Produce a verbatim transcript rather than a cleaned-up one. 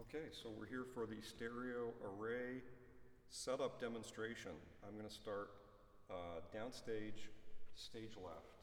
Okay, so we're here for the stereo array setup demonstration. I'm going to start uh, downstage, stage left.